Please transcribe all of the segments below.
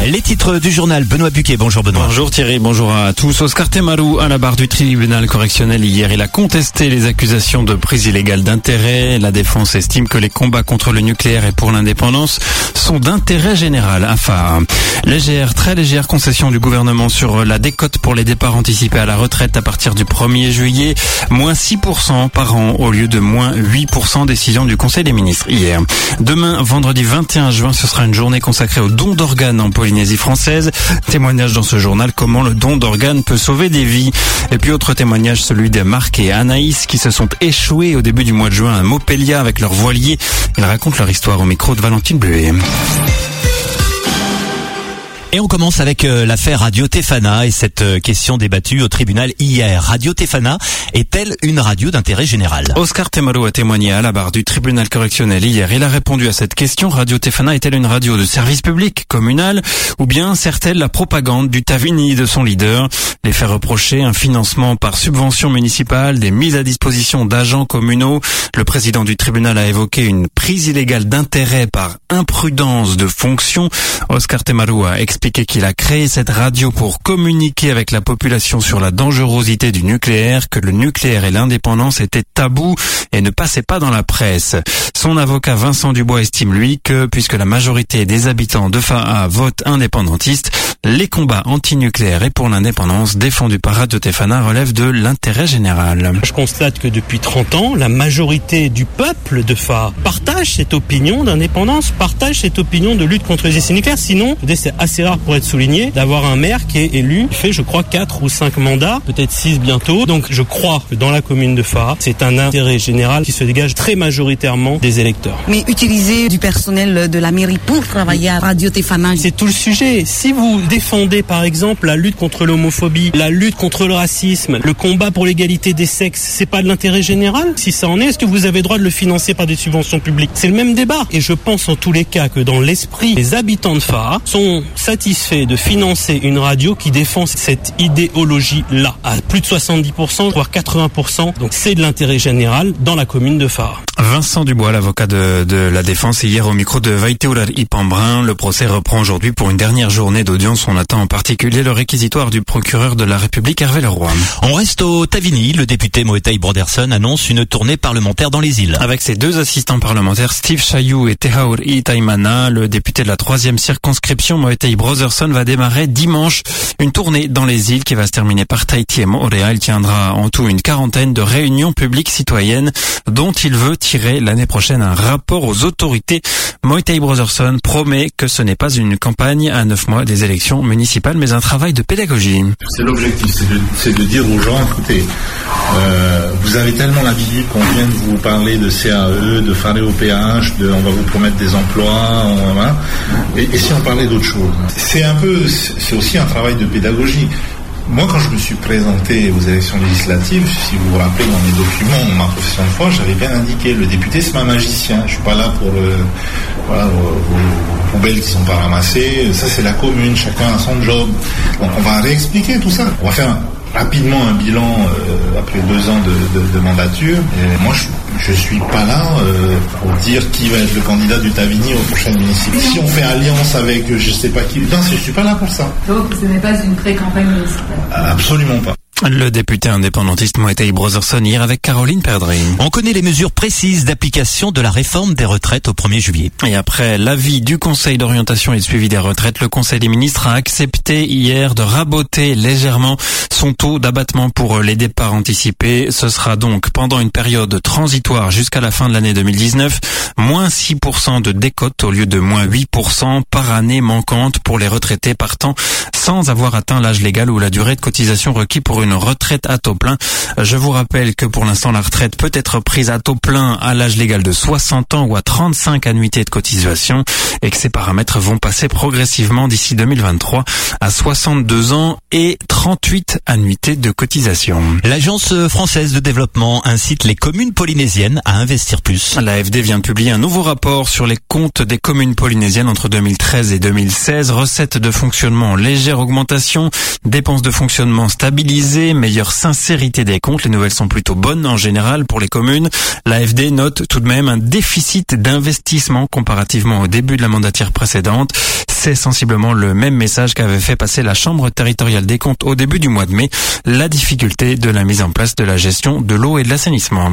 Les titres du journal, Benoît Buquet. Bonjour Benoît. Bonjour Thierry, bonjour à tous. Oscar Temaru à la barre du tribunal correctionnel hier. Il a contesté les accusations de prise illégale d'intérêt. La défense estime que les combats contre le nucléaire et pour l'indépendance sont d'intérêt général. AFA. Très légère concession du gouvernement sur la décote pour les départs anticipés à la retraite à partir du 1er juillet. Moins 6% par an au lieu de moins 8%, décision du Conseil des ministres hier. Demain, vendredi 21 juin, ce sera une journée consacrée au don d'organes en Polynésie française. Témoignage dans ce journal comment le don d'organes peut sauver des vies. Et puis autre témoignage, celui de Marc et Anaïs qui se sont échoués au début du mois de juin à Mopelia avec leur voilier. Ils racontent leur histoire au micro de Valentine Bleuet. Et on commence avec l'affaire Radio Tefana et cette question débattue au tribunal hier. Radio Tefana est-elle une radio d'intérêt général? Oscar Temaru a témoigné à la barre du tribunal correctionnel hier. Il a répondu à cette question. Radio Tefana est-elle une radio de service public, communal, ou bien sert-elle la propagande du Tavini de son leader? Les faits reprochés, un financement par subvention municipale, des mises à disposition d'agents communaux. Le président du tribunal a évoqué une prise illégale d'intérêt par imprudence de fonction. Oscar Temaru a expliqué qu'il a créé cette radio pour communiquer avec la population sur la dangerosité du nucléaire, que le nucléaire et l'indépendance étaient tabous et ne passaient pas dans la presse. Son avocat Vincent Dubois estime, lui, que puisque la majorité des habitants de Fa'a votent indépendantiste, les combats anti-nucléaires et pour l'indépendance défendus par Radio Tefana relèvent de l'intérêt général. Je constate que depuis 30 ans, la majorité du peuple de Fa'a partage cette opinion d'indépendance, partage cette opinion de lutte contre les essais nucléaires. Sinon, c'est assez rare pour être souligné d'avoir un maire qui est élu, qui fait je crois 4 ou 5 mandats, peut-être 6 bientôt. Donc je crois que dans la commune de Fa'a, c'est un intérêt général qui se dégage très majoritairement des électeurs. Mais utiliser du personnel de la mairie pour travailler à Radio Tefana, c'est tout le sujet. Si vous défendez par exemple la lutte contre l'homophobie, la lutte contre le racisme, le combat pour l'égalité des sexes, c'est pas de l'intérêt général? Si ça en est-ce que vous avez droit de le financer par des subventions publiques? C'est le même débat. Et je pense en tous les cas que dans l'esprit, les habitants de Fa'a sont satisfaits de financer une radio qui défend cette idéologie-là à plus de 70%, voire 80%. Donc c'est de l'intérêt général dans la commune de Fa'a. Vincent Dubois, l'avocat de la défense, hier au micro de Vaiteurar Ipambrun. Le procès reprend aujourd'hui pour une dernière journée d'audience. On attend en particulier le réquisitoire du procureur de la République, Hervé Leroy. On reste au Tavini. Le député Moetai Broderson annonce une tournée parlementaire dans les îles. Avec ses deux assistants parlementaires, Steve Chayou et Tehaur Itaimana, le député de la 3e circonscription, Moetai Broderson, va démarrer dimanche une tournée dans les îles qui va se terminer par Tahiti et Moorea. Il tiendra en tout une quarantaine de réunions publiques citoyennes dont il veut tirer l'année prochaine un rapport aux autorités. Moetai Broderson promet que ce n'est pas une campagne à 9 mois des élections municipales, mais un travail de pédagogie. C'est l'objectif, c'est de dire aux gens, écoutez, vous avez tellement l'habitude qu'on vienne vous parler de CAE, de Faré au PH, on va vous promettre des emplois, voilà. Et si on parlait d'autre chose? C'est aussi un travail de pédagogie. Moi, quand je me suis présenté aux élections législatives, si vous vous rappelez dans mes documents, ma profession de foi, j'avais bien indiqué, le député, c'est un magicien. Je suis pas là pour vos poubelles qui sont pas ramassées. Ça, c'est la commune. Chacun a son job. Donc, on va réexpliquer tout ça. On va faire rapidement un bilan après 2 ans de mandature. Et moi, je suis pas là pour dire qui va être le candidat du Tavini aux prochaines municipales. Si on fait alliance avec je sais pas qui, non, je suis pas là pour ça. Donc ce n'est pas une pré-campagne municipale. Absolument pas. Le député indépendantiste Moetai Broderson hier avec Caroline Perdry. On connaît les mesures précises d'application de la réforme des retraites au 1er juillet. Et après l'avis du Conseil d'orientation et de suivi des retraites, le Conseil des ministres a accepté hier de raboter légèrement son taux d'abattement pour les départs anticipés. Ce sera donc pendant une période transitoire jusqu'à la fin de l'année 2019, moins 6% de décote au lieu de moins 8% par année manquante pour les retraités partant sans avoir atteint l'âge légal ou la durée de cotisation requis pour une retraite à taux plein. Je vous rappelle que pour l'instant, la retraite peut être prise à taux plein à l'âge légal de 60 ans ou à 35 annuités de cotisation et que ces paramètres vont passer progressivement d'ici 2023 à 62 ans et 38 annuités de cotisation. L'Agence française de développement incite les communes polynésiennes à investir plus. L'AFD vient de publier un nouveau rapport sur les comptes des communes polynésiennes entre 2013 et 2016. Recettes de fonctionnement en légère augmentation, dépenses de fonctionnement stabilisées, révisé, meilleure sincérité des comptes. Les nouvelles sont plutôt bonnes en général pour les communes. L'AFD note tout de même un déficit d'investissement comparativement au début de la mandature précédente. C'est sensiblement le même message qu'avait fait passer la Chambre territoriale des comptes au début du mois de mai, la difficulté de la mise en place de la gestion de l'eau et de l'assainissement.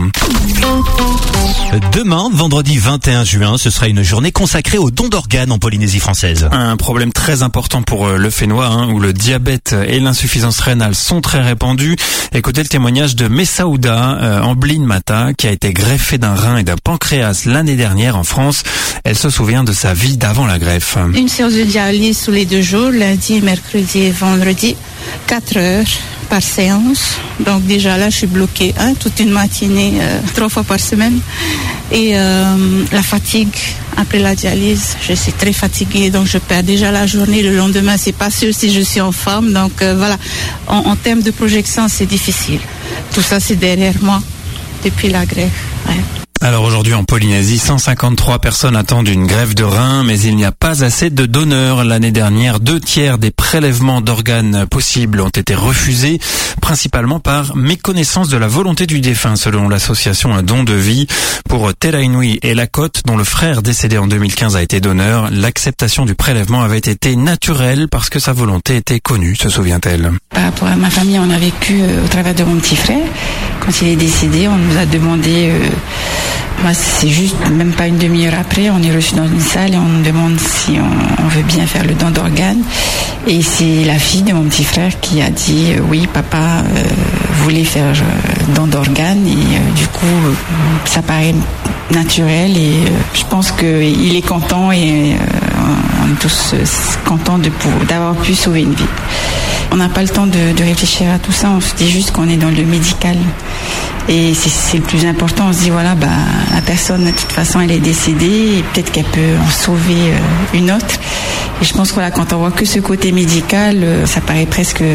Demain, vendredi 21 juin, ce sera une journée consacrée aux dons d'organes en Polynésie française. Un problème très important pour le Fénois, où le diabète et l'insuffisance rénale sont très répandus. Écoutez le témoignage de Messaouda Ambline Mata, qui a été greffée d'un rein et d'un pancréas l'année dernière en France. Elle se souvient de sa vie d'avant la greffe. Une séance de dialyse tous les 2 jours, lundi, mercredi et vendredi, 4 heures par séance. Donc déjà là, je suis bloquée toute une matinée, 3 fois par semaine. Et la fatigue après la dialyse, je suis très fatiguée, donc je perds déjà la journée. Le lendemain, c'est pas sûr si je suis en forme. Donc voilà, en termes de projection, c'est difficile. Tout ça, c'est derrière moi depuis la greffe. Ouais. Alors aujourd'hui en Polynésie, 153 personnes attendent une greffe de rein, mais il n'y a pas assez de donneurs. L'année dernière, 2/3 des prélèvements d'organes possibles ont été refusés, principalement par méconnaissance de la volonté du défunt, selon l'association Un don de vie. Pour Terainui et Lacote, dont le frère décédé en 2015 a été donneur, l'acceptation du prélèvement avait été naturelle parce que sa volonté était connue, se souvient-elle. Par rapport à ma famille, on a vécu au travers de mon petit frère. Quand il est décédé, on nous a demandé... Moi, c'est juste, même pas une demi-heure après, on est reçu dans une salle et on nous demande si on veut bien faire le don d'organes. Et c'est la fille de mon petit frère qui a dit oui, papa voulait faire don d'organes. Et du coup, ça paraît naturel et je pense qu'il est content et on est tous contents d'avoir pu sauver une vie. On n'a pas le temps de réfléchir à tout ça, on se dit juste qu'on est dans le médical. Et c'est le plus important, on se dit voilà, la personne de toute façon elle est décédée et peut-être qu'elle peut en sauver une autre. Et je pense que quand on voit que ce côté médical, ça paraît presque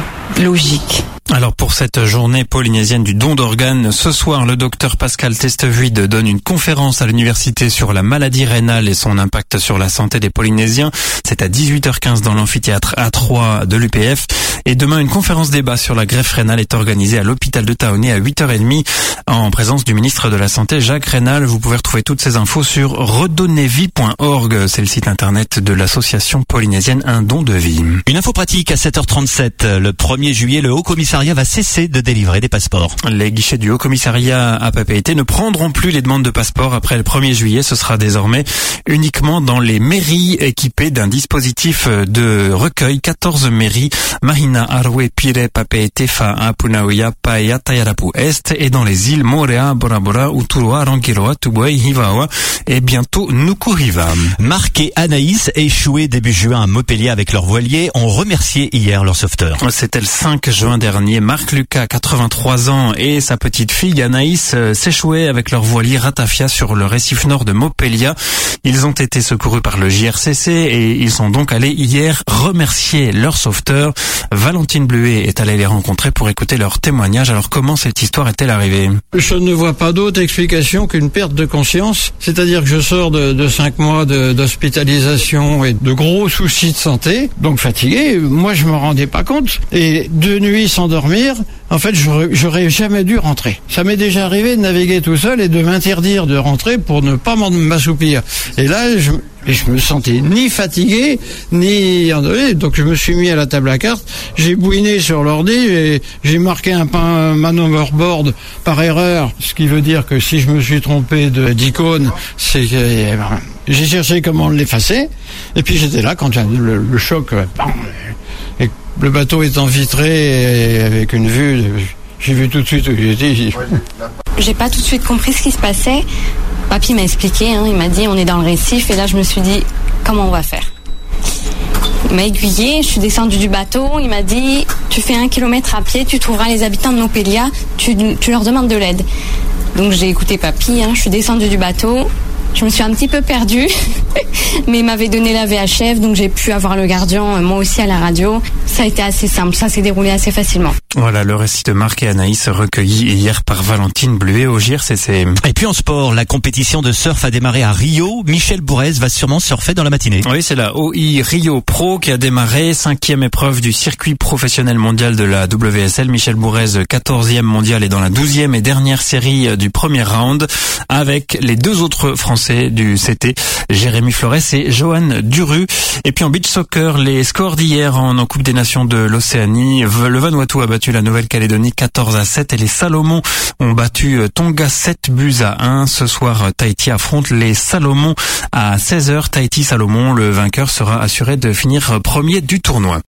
logique. Alors pour cette journée polynésienne du don d'organes, ce soir le docteur Pascal Testevuide donne une conférence à l'université sur la maladie rénale et son impact sur la santé des Polynésiens. C'est à 18h15 dans l'amphithéâtre A3 de l'UPF. Et demain, une conférence débat sur la greffe rénale est organisée à l'hôpital de Taoné à 8h30 en présence du ministre de la Santé Jacques Rénal. Vous pouvez retrouver toutes ces infos sur redonnezvie.org. C'est le site internet de l'association polynésienne Un don de vie. Une info pratique à 7h37. Le 1er juillet, le Haut-Commissariat va cesser de délivrer des passeports. Les guichets du Haut-Commissariat à Papeete ne prendront plus les demandes de passeports après le 1er juillet. Ce sera désormais uniquement dans les mairies équipées d'un dispositif de recueil. 14 mairies, Mahina, Arwe, Pire, Papeete, Fa'a, Punauia, Paia, Tayarapu Est, et dans les îles Morea, Bora Bora, Uturua, Rangiroa, Tubuai, Hivaoa et bientôt Nukuhiva. Marc et Anaïs, échoués début juin à Montpellier avec leur voilier, ont remercié hier leur sauveteur. C'était le 5 juin dernier. Marc Lucas, 83 ans, et sa petite fille Anaïs s'échouaient avec leur voilier Ratafia sur le récif nord de Montpellier. Ils ont été secourus par le JRCC et ils sont donc allés hier remercier leur sauveteur. Valentine Bluet est allée les rencontrer pour écouter leur témoignage. Alors comment cette histoire est-elle arrivée? Je ne vois pas d'autre explication qu'une perte de conscience. C'est-à-dire que je sors de 5 mois d'hospitalisation et de gros soucis de santé, donc fatigué. Moi, je me rendais pas compte. Et 2 nuits sans dormir, en fait, j'aurais jamais dû rentrer. Ça m'est déjà arrivé de naviguer tout seul et de m'interdire de rentrer pour ne pas m'assoupir. Et là, je me sentais ni fatigué, ni endormi. Donc je me suis mis à la table à cartes, j'ai bouiné sur l'ordi et j'ai marqué un overboard par erreur. Ce qui veut dire que si je me suis trompé d'icône, c'est que j'ai cherché comment l'effacer. Et puis j'étais là quand le choc... Et le bateau étant vitré et avec une vue, j'ai vu tout de suite où j'étais. J'ai pas tout de suite compris ce qui se passait. Papy m'a expliqué, il m'a dit on est dans le récif et là je me suis dit comment on va faire. Il m'a aiguillé, je suis descendue du bateau, il m'a dit tu fais 1 kilomètre à pied, tu trouveras les habitants de Montpellier, tu leur demandes de l'aide. Donc j'ai écouté papy, je suis descendue du bateau, Je me suis un petit peu perdue, mais il m'avait donné la VHF, donc j'ai pu avoir le gardien, moi aussi à la radio. Ça a été assez simple, ça s'est déroulé assez facilement. Voilà le récit de Marc et Anaïs recueilli hier par Valentine Bluet au JRCC. Et puis en sport, la compétition de surf a démarré à Rio. Michel Bourrez va sûrement surfer dans la matinée. Oui, c'est la OI Rio Pro qui a démarré, 5e épreuve du circuit professionnel mondial de la WSL. Michel Bourrez, 14e mondial, est dans la 12e et dernière série du premier round avec les deux autres Français du CT, Jérémy Flores et Johan Duru. Et puis en beach soccer, les scores d'hier en Coupe des Nations de l'Océanie. Le Vanuatu a battu la Nouvelle-Calédonie 14-7 et les Salomons ont battu Tonga 7-1. Ce soir, Tahiti affronte les Salomons à 16h. Tahiti-Salomon, le vainqueur sera assuré de finir premier du tournoi.